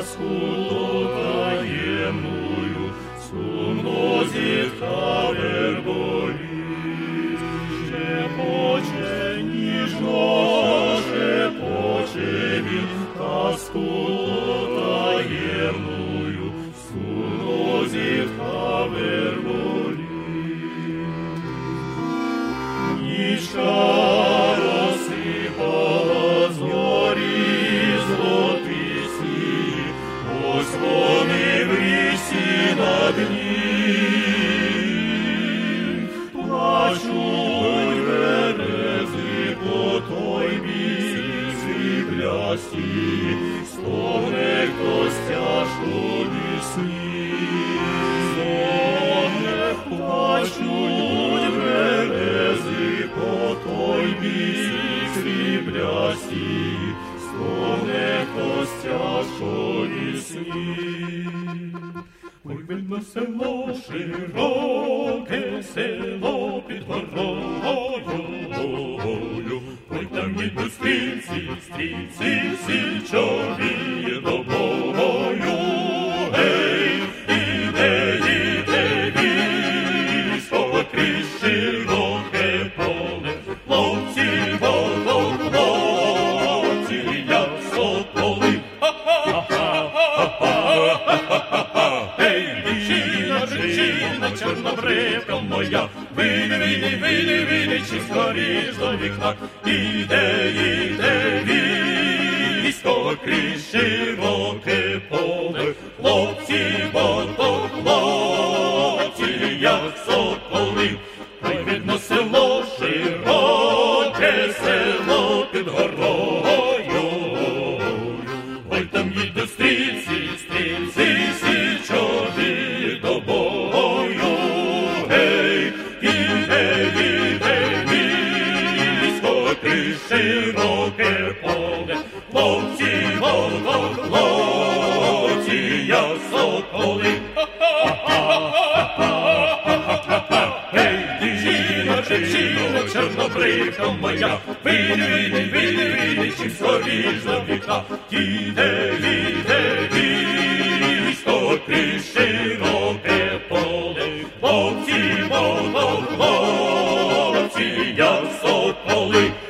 скуту таємную, сумно зітхав верболіт. Шепоче ніжно, шепоче він, та скуту таємную, сумно зітхав верболіт. Нічка розсипала зорі золоті сніг, ось вони в рісі на дні. Плачуть берези по той бік сріблясті, стогне хтось тяжко пісні. Стогне, плачуть берези по той бік сріблясті, стогне хтось тяжко пісні. Ой, видно село широке, село під горою, ой, там їдуть стрільці, стрільці січові до бою. Гей, іде військо крізь широке поле, хлопці, хлопці, як соколи. Дівчина, чорнобривка моя, вийди, чи скоріш до вікна. Іде військо крізь широке поле, хлопці, хлопці, як соколи. Ой, видно село широке, село під горою, ой, там їдуть стрільці, стрільці січові до бою. Гей, іде військо крізь широке поле, хлопці, хлопці, як соколи. Дівчина, чорнобривка моя, вийди, чим скоріш до вікна. Іде військо крізь широке поле, хлопці, хлопці, як соколи.